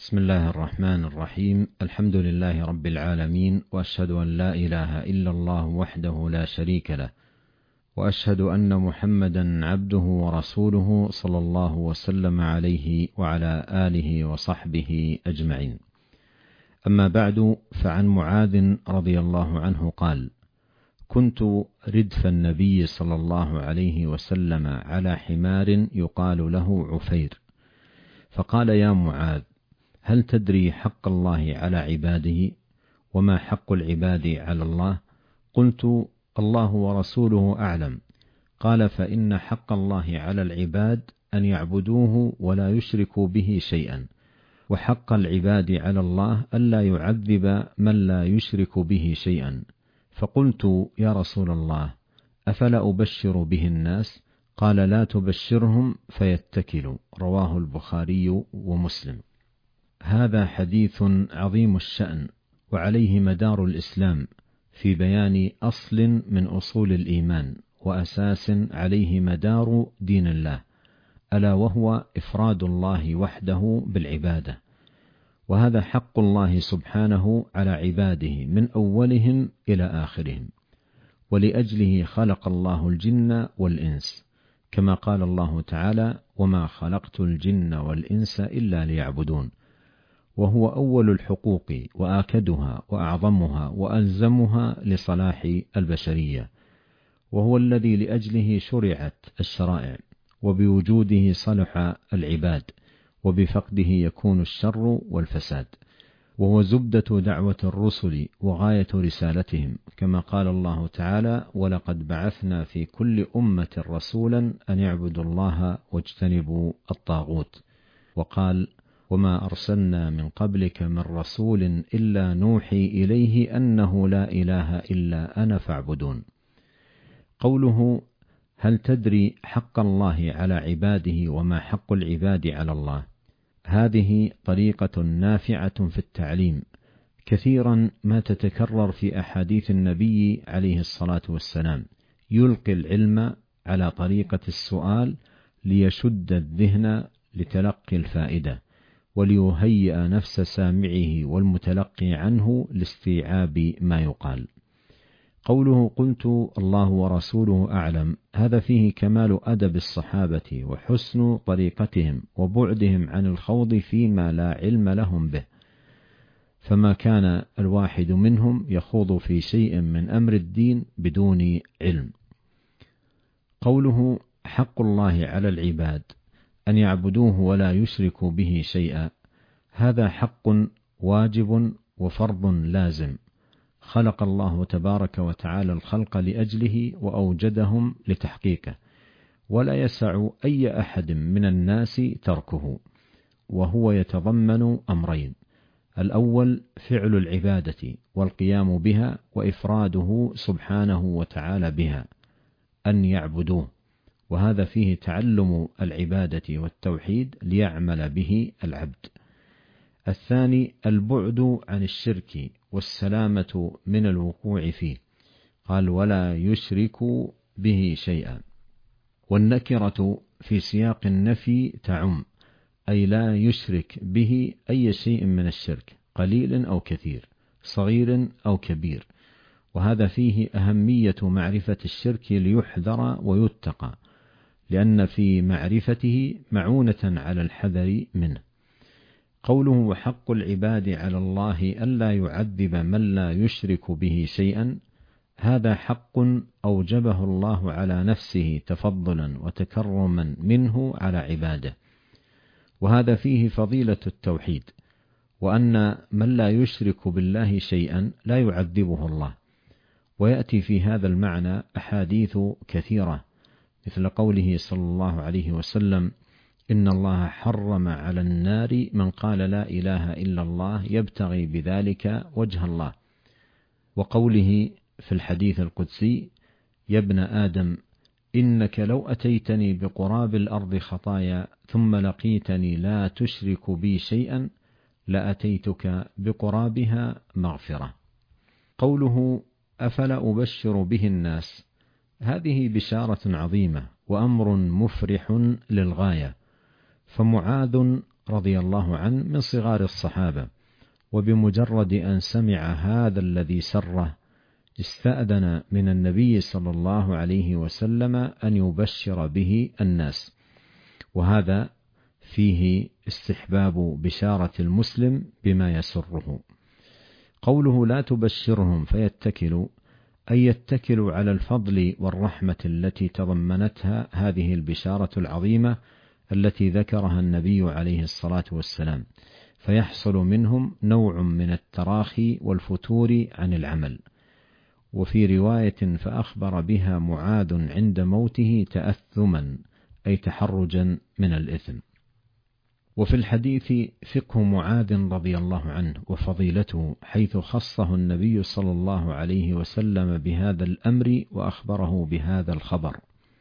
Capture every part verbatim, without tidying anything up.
بسم الله الرحمن الرحيم. الحمد لله رب العالمين، وأشهد أن لا إله إلا الله وحده لا شريك له، وأشهد أن محمدا عبده ورسوله صلى الله وسلم عليه وعلى آله وصحبه أجمعين. أما بعد، فعن معاذ رضي الله عنه قال: كنت ردف النبي صلى الله عليه وسلم على حمار يقال له عفير، فقال: يا معاذ، هل تدري حق الله على عباده؟ وما حق العباد على الله؟ قلت: الله ورسوله أعلم. قال: فإن حق الله على العباد أن يعبدوه ولا يشركوا به شيئا، وحق العباد على الله ألا يعذب من لا يشرك به شيئا. فقلت: يا رسول الله، أفلا أبشر به الناس؟ قال: لا تبشرهم فيتكلوا. رواه البخاري ومسلم. هذا حديث عظيم الشأن، وعليه مدار الإسلام في بيان أصل من أصول الإيمان، وأساس عليه مدار دين الله، ألا وهو إفراد الله وحده بالعبادة. وهذا حق الله سبحانه على عباده من أولهم إلى آخرهم، ولأجله خلق الله الجن والإنس، كما قال الله تعالى: وما خلقت الجن والإنس إلا ليعبدون. وهو أول الحقوق وآكدها وأعظمها وألزمها لصلاح البشرية، وهو الذي لأجله شرعت الشرائع، وبوجوده صلح العباد، وبفقده يكون الشر والفساد. وهو زبدة دعوة الرسل وغاية رسالتهم، كما قال الله تعالى: ولقد بعثنا في كل أمة رسولا أن يعبدوا الله واجتنبوا الطاغوت. وقال: وما أرسلنا من قبلك من رسول إلا نوحي إليه أنه لا إله إلا أنا فاعبدون. قوله: هل تدري حق الله على عباده وما حق العباد على الله؟ هذه طريقة نافعة في التعليم، كثيرا ما تتكرر في أحاديث النبي عليه الصلاة والسلام، يلقي العلم على طريقة السؤال ليشد الذهن لتلقي الفائدة، وليهيئ نفس سامعه والمتلقي عنه لاستيعاب ما يقال. قوله: قلت الله ورسوله أعلم، هذا فيه كمال أدب الصحابة وحسن طريقتهم وبعدهم عن الخوض فيما لا علم لهم به، فما كان الواحد منهم يخوض في شيء من أمر الدين بدون علم. قوله: حق الله على العباد أن يعبدوه ولا يشركوا به شيئا، هذا حق واجب وفرض لازم، خلق الله تبارك وتعالى الخلق لأجله وأوجدهم لتحقيقه، ولا يسع أي أحد من الناس تركه. وهو يتضمن أمرين: الأول فعل العبادة والقيام بها وإفراده سبحانه وتعالى بها، أن يعبدوه، وهذا فيه تعلم العبادة والتوحيد ليعمل به العبد. الثاني البعد عن الشرك والسلامة من الوقوع فيه، قال: ولا يشرك به شيئا. والنكرة في سياق النفي تعم، أي لا يشرك به أي شيء من الشرك، قليل أو كثير، صغير أو كبير. وهذا فيه أهمية معرفة الشرك ليحذر ويتقى، لأن في معرفته معونة على الحذر منه. قوله: وحق العباد على الله ألا يعذب من لا يشرك به شيئا، هذا حق أوجبه الله على نفسه تفضلا وتكرما منه على عباده، وهذا فيه فضيلة التوحيد، وأن من لا يشرك بالله شيئا لا يعذبه الله. ويأتي في هذا المعنى أحاديث كثيرة، مثل قوله صلى الله عليه وسلم: إن الله حرم على النار من قال لا إله إلا الله يبتغي بذلك وجه الله. وقوله في الحديث القدسي: يا ابن آدم، إنك لو أتيتني بقراب الأرض خطايا ثم لقيتني لا تشرك بي شيئا لأتيتك بقرابها مغفرة. قوله: أفلا أبشر به الناس، هذه بشارة عظيمة وأمر مفرح للغاية، فمعاذ رضي الله عنه من صغار الصحابة، وبمجرد أن سمع هذا الذي سره استأذن من النبي صلى الله عليه وسلم أن يبشر به الناس، وهذا فيه استحباب بشارة المسلم بما يسره. قوله لا تبشرهم فيتكلوا، أي يتكلوا على الفضل والرحمة التي تضمنتها هذه البشارة العظيمة التي ذكرها النبي عليه الصلاة والسلام، فيحصل منهم نوع من التراخي والفتور عن العمل. وفي رواية فأخبر بها معاذ عند موته تأثما، أي تحرجا من الإثم. وفي الحديث فقه معاذ رضي الله عنه وفضيلته، حيث خصه النبي صلى الله عليه وسلم بهذا الأمر وأخبره بهذا الخبر.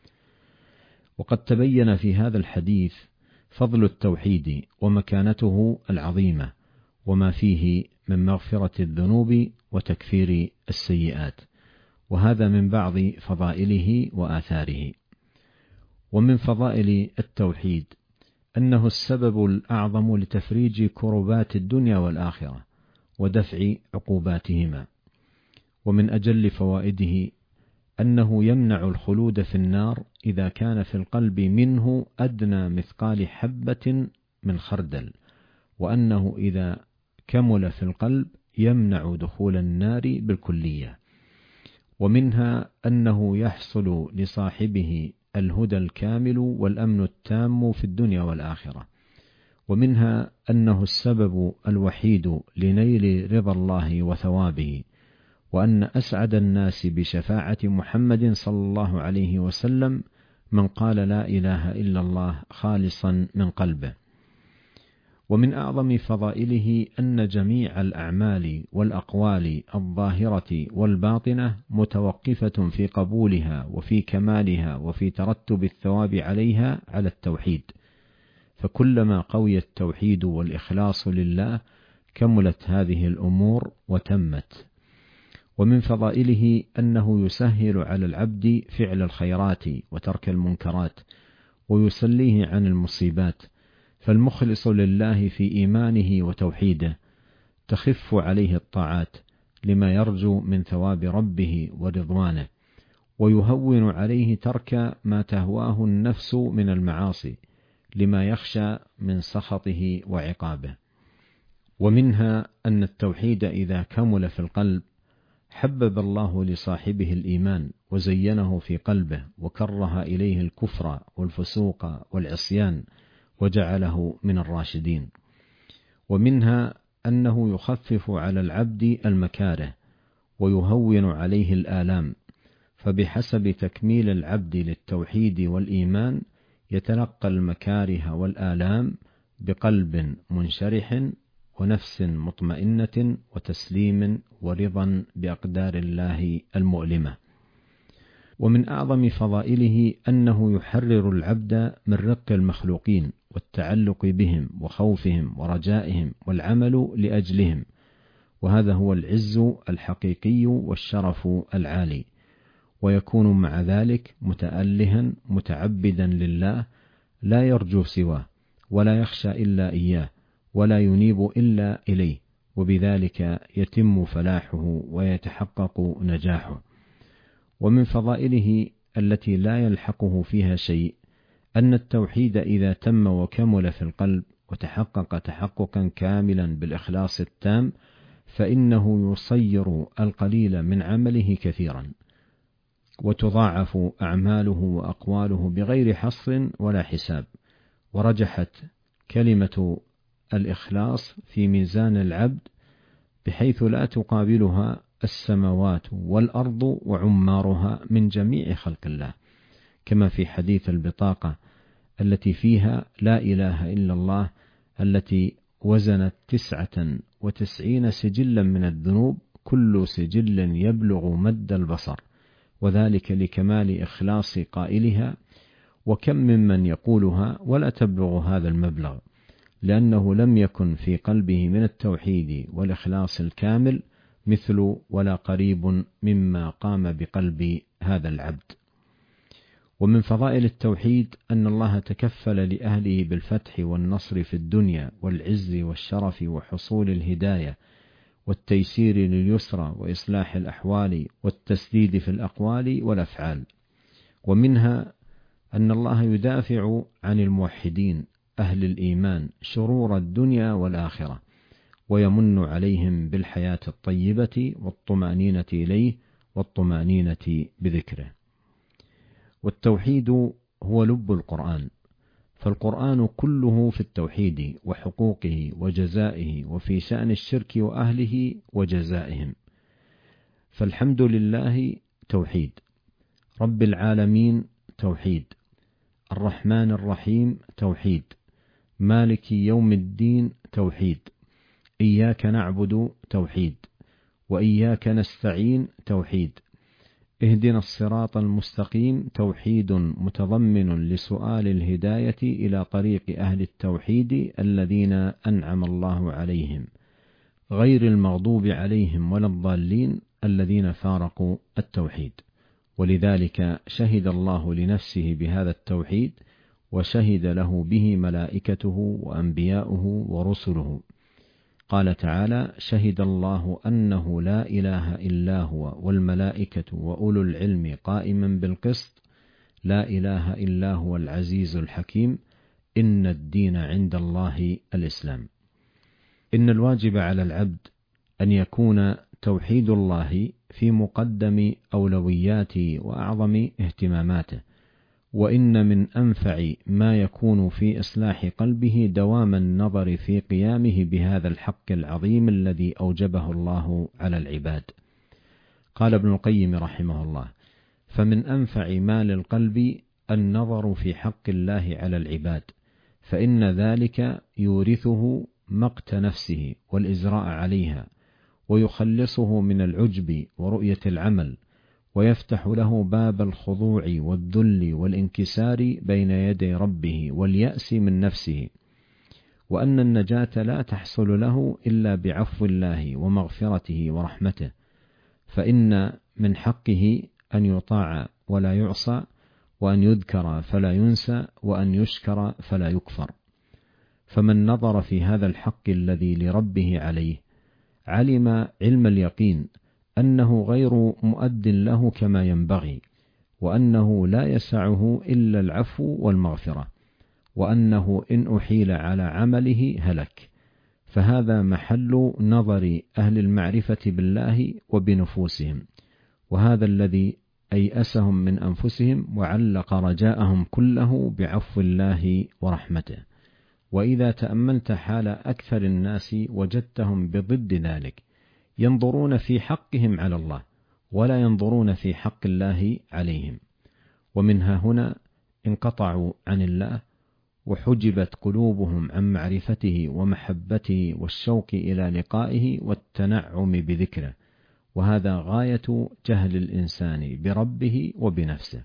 وقد تبين في هذا الحديث فضل التوحيد ومكانته العظيمة، وما فيه من مغفرة الذنوب وتكفير السيئات، وهذا من بعض فضائله وآثاره. ومن فضائل التوحيد أنه السبب الأعظم لتفريج كربات الدنيا والآخرة ودفع عقوباتهما. ومن أجل فوائده أنه يمنع الخلود في النار إذا كان في القلب منه أدنى مثقال حبة من خردل، وأنه إذا كمل في القلب يمنع دخول النار بالكلية. ومنها أنه يحصل لصاحبه الهدى الكامل والأمن التام في الدنيا والآخرة. ومنها أنه السبب الوحيد لنيل رضا الله وثوابه، وأن أسعد الناس بشفاعة محمد صلى الله عليه وسلم من قال لا إله إلا الله خالصا من قلبه. ومن أعظم فضائله أن جميع الأعمال والأقوال الظاهرة والباطنة متوقفة في قبولها وفي كمالها وفي ترتب الثواب عليها على التوحيد، فكلما قوي التوحيد والإخلاص لله كملت هذه الأمور وتمت. ومن فضائله أنه يسهل على العبد فعل الخيرات وترك المنكرات، ويسليه عن المصيبات، فالمخلص لله في إيمانه وتوحيده تخف عليه الطاعات لما يرجو من ثواب ربه ورضوانه، ويهون عليه ترك ما تهواه النفس من المعاصي لما يخشى من سخطه وعقابه. ومنها أن التوحيد إذا كمل في القلب حبب الله لصاحبه الإيمان وزينه في قلبه، وكره إليه الكفر والفسوق والعصيان وجعله من الراشدين. ومنها أنه يخفف على العبد المكاره ويهون عليه الآلام، فبحسب تكميل العبد للتوحيد والإيمان يتلقى المكاره والآلام بقلب منشرح ونفس مطمئنة وتسليم ورضا بأقدار الله المؤلمة. ومن أعظم فضائله أنه يحرر العبد من رق المخلوقين والتعلق بهم وخوفهم ورجائهم والعمل لأجلهم، وهذا هو العز الحقيقي والشرف العالي. ويكون مع ذلك متألها متعبدا لله، لا يرجو سواه ولا يخشى إلا إياه ولا ينيب إلا إليه، وبذلك يتم فلاحه ويتحقق نجاحه. ومن فضائله التي لا يلحقه فيها شيء أن التوحيد إذا تم وكمل في القلب وتحقق تحققا كاملا بالإخلاص التام فإنه يصير القليل من عمله كثيرا، وتضاعف أعماله وأقواله بغير حصر ولا حساب. ورجحت كلمة الإخلاص في ميزان العبد بحيث لا تقابلها السماوات والأرض وعمارها من جميع خلق الله، كما في حديث البطاقة التي فيها لا إله إلا الله، التي وزنت تسعة وتسعين سجلا من الذنوب كل سجل يبلغ مد البصر، وذلك لكمال إخلاص قائلها. وكم ممن يقولها ولا تبلغ هذا المبلغ، لأنه لم يكن في قلبه من التوحيد والإخلاص الكامل مثل ولا قريب مما قام بقلب هذا العبد. ومن فضائل التوحيد أن الله تكفل لأهله بالفتح والنصر في الدنيا والعز والشرف وحصول الهداية والتيسير لليسرى وإصلاح الأحوال والتسديد في الأقوال والأفعال. ومنها أن الله يدافع عن الموحدين أهل الإيمان شرور الدنيا والآخرة، ويمن عليهم بالحياة الطيبة والطمأنينة إليه والطمأنينة بذكره. والتوحيد هو لب القرآن، فالقرآن كله في التوحيد وحقوقه وجزائه، وفي شأن الشرك وأهله وجزائهم. فالحمد لله توحيد، رب العالمين توحيد، الرحمن الرحيم توحيد، مالك يوم الدين توحيد، إياك نعبد توحيد، وإياك نستعين توحيد، اهدنا الصراط المستقيم توحيد متضمن لسؤال الهداية إلى طريق أهل التوحيد الذين أنعم الله عليهم، غير المغضوب عليهم ولا الضالين الذين فارقوا التوحيد. ولذلك شهد الله لنفسه بهذا التوحيد، وشهد له به ملائكته وأنبياؤه ورسله. قال تعالى: شهد الله أنه لا إله إلا هو والملائكة وأولو العلم قائما بالقسط، لا إله إلا هو العزيز الحكيم، إن الدين عند الله الإسلام. إن الواجب على العبد أن يكون توحيد الله في مقدم أولوياته وأعظم اهتماماته، وإن من أنفع ما يكون في إصلاح قلبه دوام النظر في قيامه بهذا الحق العظيم الذي أوجبه الله على العباد. قال ابن القيم رحمه الله: فمن أنفع ما للقلب النظر في حق الله على العباد، فإن ذلك يورثه مقت نفسه والإزراء عليها، ويخلصه من العجب ورؤية العمل، ويفتح له باب الخضوع والذل والانكسار بين يدي ربه واليأس من نفسه، وأن النجاة لا تحصل له إلا بعفو الله ومغفرته ورحمته، فإن من حقه أن يطاع ولا يعصى، وأن يذكر فلا ينسى، وأن يشكر فلا يكفر. فمن نظر في هذا الحق الذي لربه عليه علم علم اليقين أنه غير مؤد له كما ينبغي، وأنه لا يسعه إلا العفو والمغفرة، وأنه إن أحيل على عمله هلك. فهذا محل نظر أهل المعرفة بالله وبنفوسهم، وهذا الذي أيأسهم من أنفسهم وعلق رجاءهم كله بعفو الله ورحمته. وإذا تأملت حال أكثر الناس وجدتهم بضد ذلك، ينظرون في حقهم على الله ولا ينظرون في حق الله عليهم، ومنها هنا انقطعوا عن الله، وحجبت قلوبهم عن معرفته ومحبته والشوق إلى لقائه والتنعم بذكره، وهذا غاية جهل الإنسان بربه وبنفسه.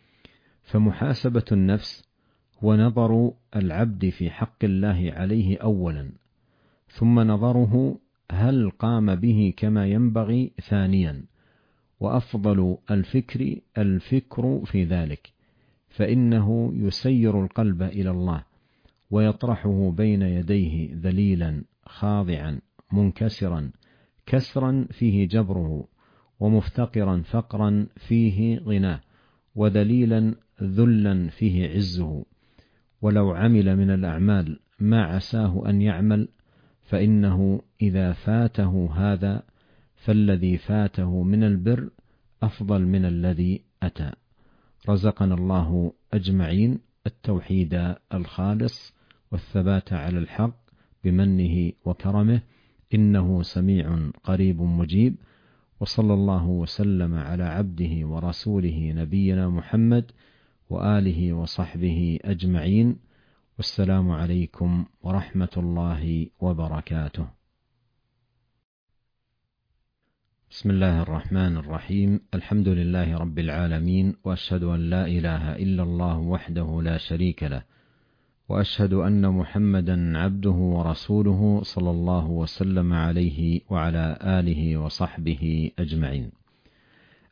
فمحاسبة النفس هو نظر العبد في حق الله عليه أولا، ثم نظره هل قام به كما ينبغي ثانيا، وأفضل الفكر الفكر في ذلك، فإنه يسير القلب إلى الله ويطرحه بين يديه ذليلا خاضعا منكسرا، كسرا فيه جبره، ومفتقرا فقرا فيه غناه، وذليلا ذلا فيه عزه. ولو عمل من الأعمال ما عساه أن يعمل، فإنه إذا فاته هذا فالذي فاته من البر أفضل من الذي أتى. رزقنا الله أجمعين التوحيد الخالص والثبات على الحق بمنه وكرمه، إنه سميع قريب مجيب. وصلى الله وسلم على عبده ورسوله نبينا محمد وآله وصحبه أجمعين، والسلام عليكم ورحمة الله وبركاته. بسم الله الرحمن الرحيم، الحمد لله رب العالمين، وأشهد أن لا إله إلا الله وحده لا شريك له، وأشهد أن محمدا عبده ورسوله صلى الله وسلم عليه وعلى آله وصحبه أجمعين.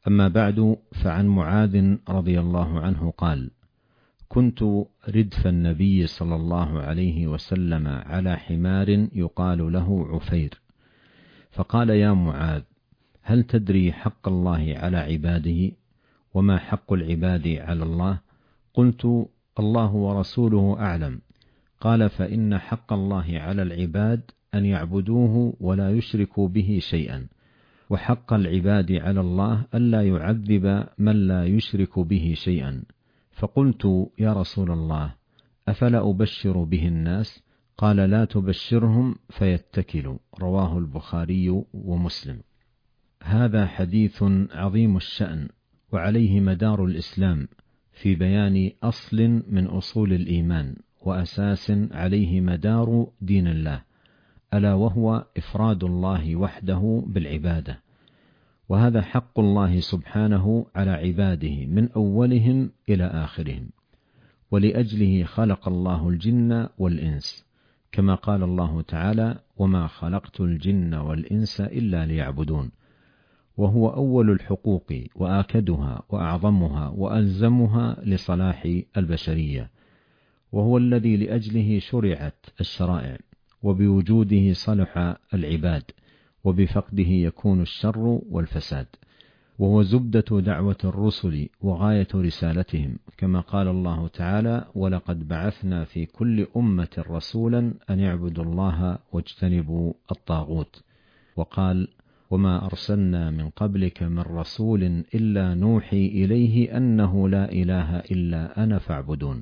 أما بعد، فعن معاذ رضي الله عنه قال: كنت ردف النبي صلى الله عليه وسلم على حمار يقال له عفير، فقال: يا معاذ، هل تدري حق الله على عباده؟ وما حق العباد على الله؟ قلت: الله ورسوله أعلم. قال: فإن حق الله على العباد أن يعبدوه ولا يشركوا به شيئا، وحق العباد على الله ألا يعذب من لا يشرك به شيئا. فقلت: يا رسول الله، أفلا أبشر به الناس؟ قال: لا تبشرهم فيتكلوا. رواه البخاري ومسلم. هذا حديث عظيم الشأن، وعليه مدار الإسلام في بيان أصل من أصول الإيمان، وأساس عليه مدار دين الله، ألا وهو إفراد الله وحده بالعبادة. وهذا حق الله سبحانه على عباده من أولهم إلى آخرهم، ولأجله خلق الله الجن والإنس، كما قال الله تعالى: وما خلقت الجن والإنس إلا ليعبدون. وهو أول الحقوق وآكدها وأعظمها وألزمها لصلاح البشرية، وهو الذي لأجله شرعت الشرائع، وبوجوده صلح العباد، وبفقده يكون الشر والفساد. وهو زبدة دعوة الرسل وغاية رسالتهم، كما قال الله تعالى: ولقد بعثنا في كل أمة رسولا أن يعبدوا الله واجتنبوا الطاغوت. وقال: وما أرسلنا من قبلك من رسول إلا نوحي إليه أنه لا إله إلا أنا فاعبدون.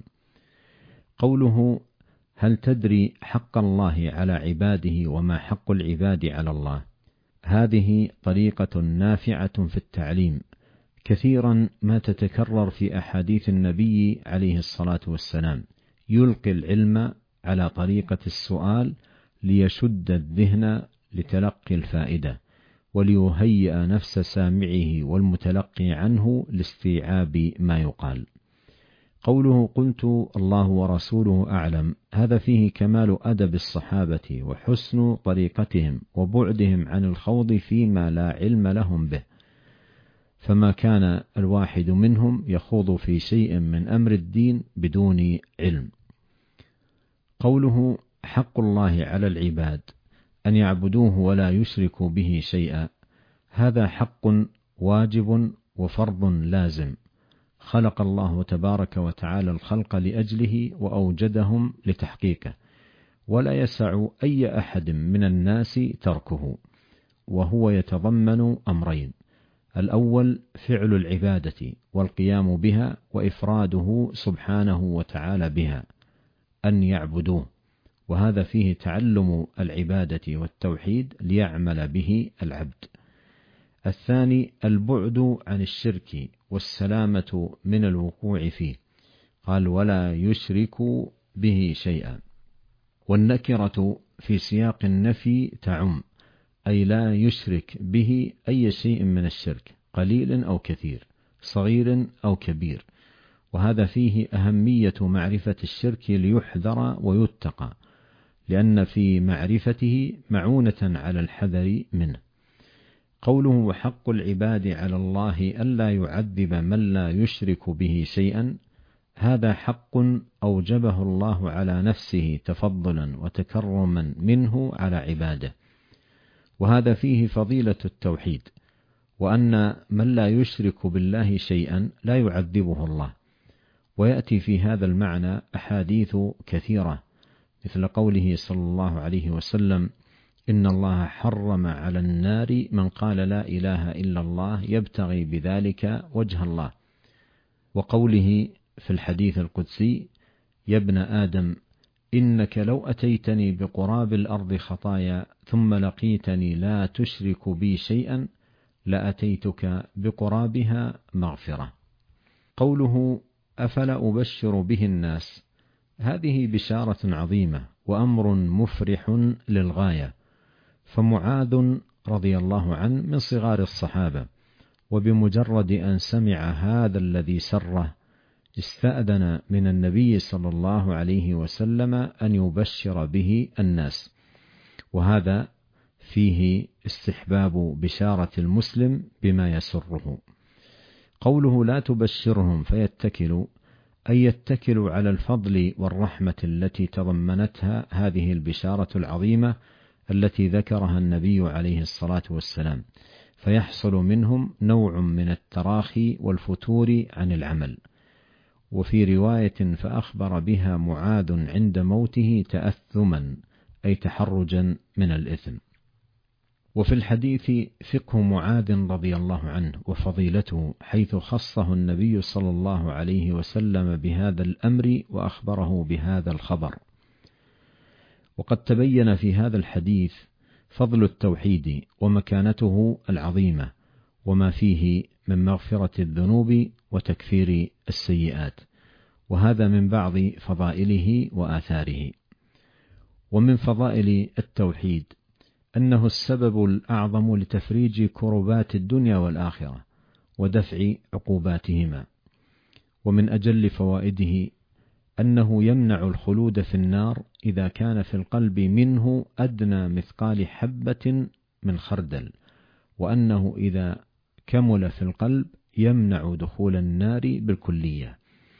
قوله: هل تدري حق الله على عباده وما حق العباد على الله؟ هذه طريقة نافعة في التعليم، كثيرا ما تتكرر في أحاديث النبي عليه الصلاة والسلام، يلقي العلم على طريقة السؤال ليشد الذهن لتلقي الفائدة، وليهيئ نفس سامعه والمتلقي عنه لاستيعاب ما يقال. قوله: قلت الله ورسوله أعلم، هذا فيه كمال أدب الصحابة وحسن طريقتهم وبعدهم عن الخوض فيما لا علم لهم به، فما كان الواحد منهم يخوض في شيء من أمر الدين بدون علم. قوله: حق الله على العباد أن يعبدوه ولا يشركوا به شيئا، هذا حق واجب وفرض لازم، خلق الله تبارك وتعالى الخلق لأجله وأوجدهم لتحقيقه، ولا يسع أي أحد من الناس تركه. وهو يتضمن أمرين: الأول فعل العبادة والقيام بها وإفراده سبحانه وتعالى بها، أن يعبدوه، وهذا فيه تعلم العبادة والتوحيد ليعمل به العبد. الثاني البعد عن الشرك والسلامة من الوقوع فيه، قال: ولا يشرك به شيئا. والنكرة في سياق النفي تعم، أي لا يشرك به أي شيء من الشرك، قليل أو كثير، صغير أو كبير. وهذا فيه أهمية معرفة الشرك ليحذر ويتقى، لأن في معرفته معونة على الحذر منه. قوله: وحق العباد على الله ألا يعذب من لا يشرك به شيئا، هذا حق أوجبه الله على نفسه تفضلا وتكرما منه على عباده، وهذا فيه فضيلة التوحيد، وأن من لا يشرك بالله شيئا لا يعذبه الله. ويأتي في هذا المعنى أحاديث كثيرة، مثل قوله صلى الله عليه وسلم: إن الله حرم على النار من قال لا إله إلا الله يبتغي بذلك وجه الله. وقوله في الحديث القدسي: يا ابن آدم إنك لو أتيتني بقراب الأرض خطايا ثم لقيتني لا تشرك بي شيئا لأتيتك بقرابها مغفرة. قوله: أفلا أبشر به الناس، هذه بشارة عظيمة وأمر مفرح للغاية. فمعاذ رضي الله عنه من صغار الصحابة، وبمجرد أن سمع هذا الذي سره استأذن من النبي صلى الله عليه وسلم أن يبشر به الناس، وهذا فيه استحباب بشارة المسلم بما يسره. قوله لا تبشرهم فيتكلوا، أي يتكلوا على الفضل والرحمة التي تضمنتها هذه البشارة العظيمة التي ذكرها النبي عليه الصلاة والسلام، فيحصل منهم نوع من التراخي والفتور عن العمل. وفي رواية فأخبر بها معاذ عند موته تأثما، أي تحرجا من الإثم. وفي الحديث فقه معاذ رضي الله عنه وفضيلته، حيث خصه النبي صلى الله عليه وسلم بهذا الأمر وأخبره بهذا الخبر. وقد تبين في هذا الحديث فضل التوحيد ومكانته العظيمة، وما فيه من مغفرة الذنوب وتكفير السيئات، وهذا من بعض فضائله وآثاره. ومن فضائل التوحيد أنه السبب الأعظم لتفريج كربات الدنيا والآخرة ودفع عقوباتهما. ومن أجل فوائده أنه يمنع الخلود في النار إذا كان في القلب منه أدنى مثقال حبة من خردل، وأنه إذا كمل في القلب يمنع دخول النار بالكلية.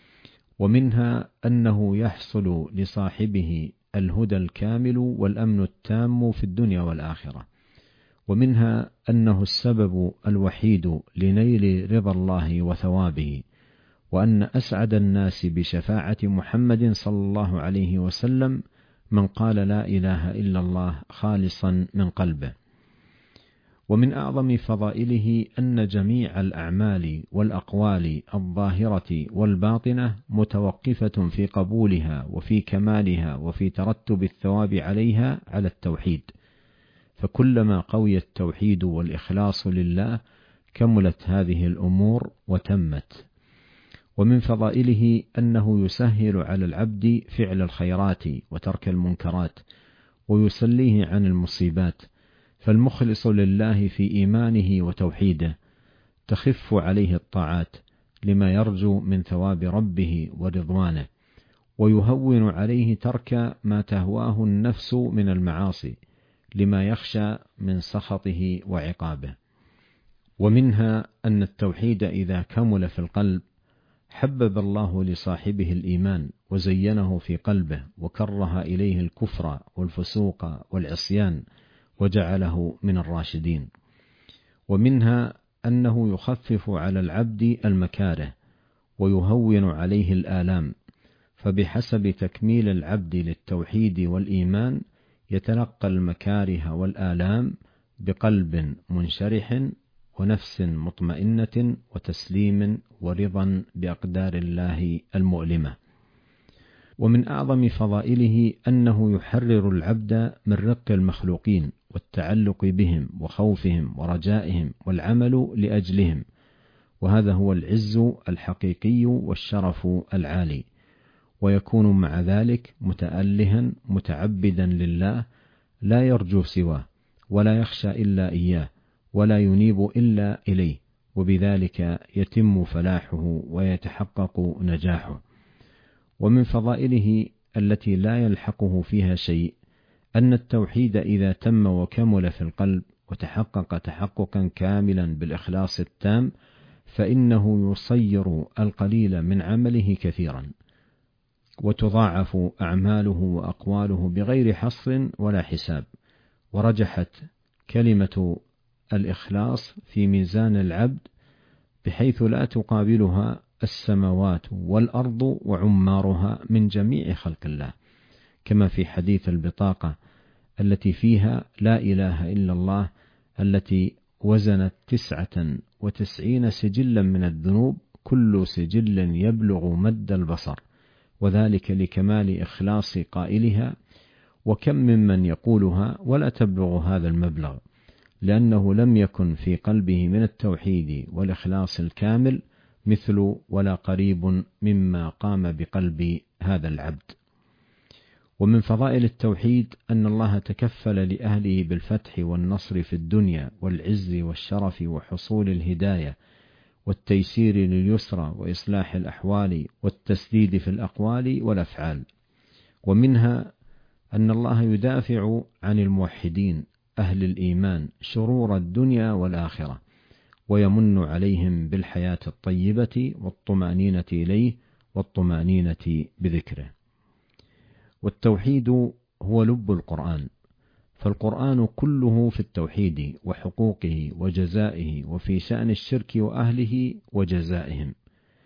ومنها أنه يحصل لصاحبه الهدى الكامل والأمن التام في الدنيا والآخرة. ومنها أنه السبب الوحيد لنيل رضا الله وثوابه، وأن أسعد الناس بشفاعة محمد صلى الله عليه وسلم من قال لا إله إلا الله خالصا من قلبه. ومن أعظم فضائله أن جميع الأعمال والأقوال الظاهرة والباطنة متوقفة في قبولها وفي كمالها وفي ترتب الثواب عليها على التوحيد، فكلما قوي التوحيد والإخلاص لله كملت هذه الأمور وتمت. ومن فضائله أنه يسهل على العبد فعل الخيرات وترك المنكرات، ويسليه عن المصيبات، فالمخلص لله في إيمانه وتوحيده تخف عليه الطاعات لما يرجو من ثواب ربه ورضوانه، ويهون عليه ترك ما تهواه النفس من المعاصي لما يخشى من سخطه وعقابه. ومنها أن التوحيد إذا كمل في القلب حبب الله لصاحبه الإيمان وزينه في قلبه، وكره إليه الكفر والفسوق والعصيان وجعله من الراشدين. ومنها أنه يخفف على العبد المكاره ويهون عليه الآلام، فبحسب تكميل العبد للتوحيد والإيمان يتلقى المكاره والآلام بقلب منشرح ونفس مطمئنة وتسليم ورضا بأقدار الله المؤلمة. ومن أعظم فضائله أنه يحرر العبد من رق المخلوقين والتعلق بهم وخوفهم ورجائهم والعمل لأجلهم، وهذا هو العز الحقيقي والشرف العالي. ويكون مع ذلك متألها متعبدا لله، لا يرجو سواه ولا يخشى إلا إياه ولا ينيب إلا إليه، وبذلك يتم فلاحه ويتحقق نجاحه. ومن فضائله التي لا يلحقه فيها شيء أن التوحيد إذا تم وكمل في القلب وتحقق تحققا كاملا بالإخلاص التام فإنه يصير القليل من عمله كثيرا، وتضاعف أعماله وأقواله بغير حصر ولا حساب. ورجحت كلمة الإخلاص في ميزان العبد بحيث لا تقابلها السماوات والأرض وعمارها من جميع خلق الله، كما في حديث البطاقة التي فيها لا إله إلا الله، التي وزنت تسعة وتسعين سجلا من الذنوب، كل سجل يبلغ مد البصر، وذلك لكمال إخلاص قائلها. وكم ممن يقولها ولا تبلغ هذا المبلغ، لأنه لم يكن في قلبه من التوحيد والإخلاص الكامل مثل ولا قريب مما قام بقلب هذا العبد. ومن فضائل التوحيد أن الله تكفل لأهله بالفتح والنصر في الدنيا والعز والشرف وحصول الهداية والتيسير لليسرى وإصلاح الأحوال والتسديد في الأقوال والأفعال. ومنها أن الله يدافع عن الموحدين أهل الإيمان شرور الدنيا والآخرة، ويمن عليهم بالحياة الطيبة والطمأنينة إليه والطمأنينة بذكره. والتوحيد هو لب القرآن، فالقرآن كله في التوحيد وحقوقه وجزائه، وفي شأن الشرك وأهله وجزائهم.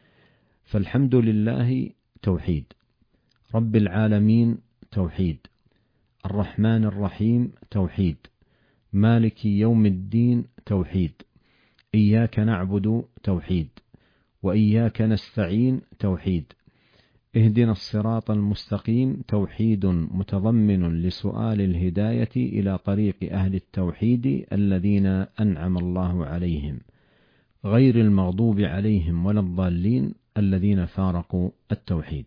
فالحمد لله توحيد، رب العالمين توحيد، الرحمن الرحيم توحيد، مالك يوم الدين توحيد، إياك نعبد توحيد، وإياك نستعين توحيد، اهدنا الصراط المستقيم توحيد متضمن لسؤال الهداية إلى طريق أهل التوحيد الذين أنعم الله عليهم، غير المغضوب عليهم ولا الضالين الذين فارقوا التوحيد.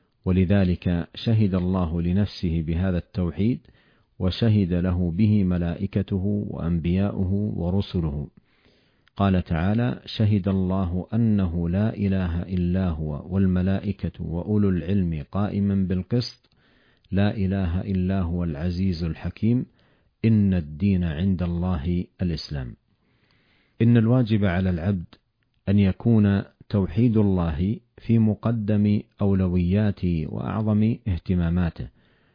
ولذلك شهد الله لنفسه بهذا التوحيد، وشهد له به ملائكته وأنبياؤه ورسله. قال تعالى: شهد الله أنه لا إله إلا هو والملائكة وأولو العلم قائما بالقسط، لا إله إلا هو العزيز الحكيم، إن الدين عند الله الإسلام. إن الواجب على العبد أن يكون توحيد الله في مقدم أولويات وأعظم اهتماماته،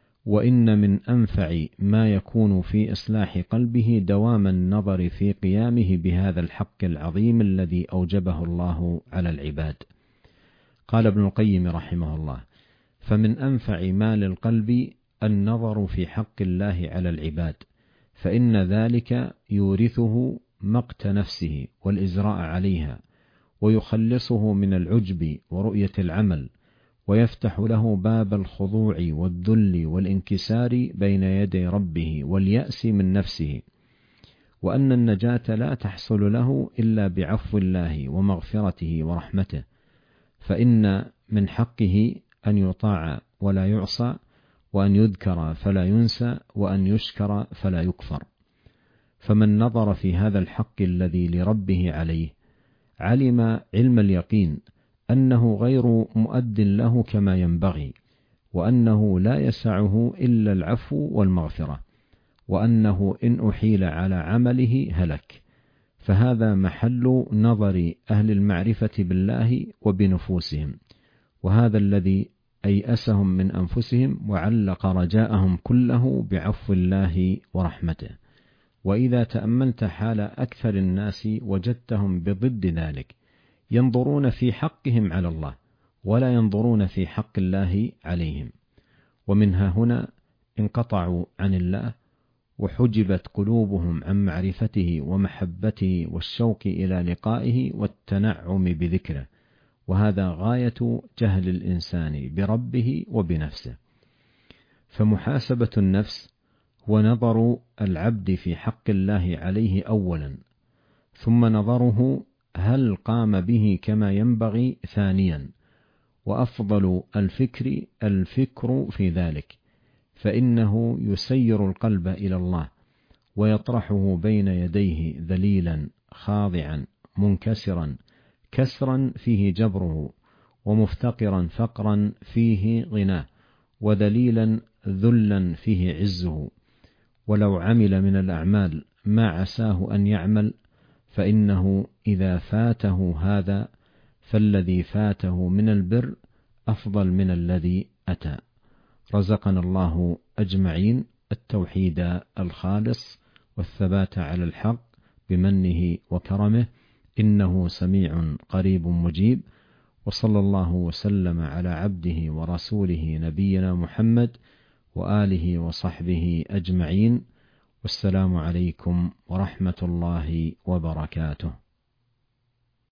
وإن من أنفع ما يكون في إصلاح قلبه دوام النظر في قيامه بهذا الحق العظيم الذي أوجبه الله على العباد. قال ابن القيم رحمه الله: فمن أنفع ما للقلب النظر في حق الله على العباد، فإن ذلك يورثه مقت نفسه والإزراء عليها، ويخلصه من العجب ورؤية العمل، ويفتح له باب الخضوع والذل والانكسار بين يدي ربه واليأس من نفسه، وأن النجاة لا تحصل له إلا بعفو الله ومغفرته ورحمته، فإن من حقه أن يطاع ولا يعصى، وأن يذكر فلا ينسى، وأن يشكر فلا يكفر. فمن نظر في هذا الحق الذي لربه عليه علم علم اليقين أنه غير مؤد له كما ينبغي، وأنه لا يسعه إلا العفو والمغفرة، وأنه إن أحيل على عمله هلك. فهذا محل نظر أهل المعرفة بالله وبنفوسهم، وهذا الذي أيأسهم من أنفسهم وعلق رجاءهم كله بعفو الله ورحمته. وإذا تأملت حال أكثر الناس وجدتهم بضد ذلك، ينظرون في حقهم على الله ولا ينظرون في حق الله عليهم، ومنها هنا انقطعوا عن الله، وحجبت قلوبهم عن معرفته ومحبته والشوق إلى لقائه والتنعم بذكره، وهذا غاية جهل الإنسان بربه وبنفسه. فمحاسبة النفس هو نظر العبد في حق الله عليه أولا، ثم نظره هل قام به كما ينبغي ثانيا، وأفضل الفكر الفكر في ذلك، فإنه يسير القلب إلى الله ويطرحه بين يديه ذليلا خاضعا منكسرا، كسرا فيه جبره، ومفتقرا فقرا فيه غناه، وذليلا ذلا فيه عزه. ولو عمل من الأعمال ما عساه أن يعمل، فإنه إذا فاته هذا فالذي فاته من البر أفضل من الذي أتى. رزقنا الله أجمعين التوحيد الخالص والثبات على الحق بمنه وكرمه، إنه سميع قريب مجيب. وصلى الله وسلم على عبده ورسوله نبينا محمد وآله وصحبه أجمعين، والسلام عليكم ورحمة الله وبركاته.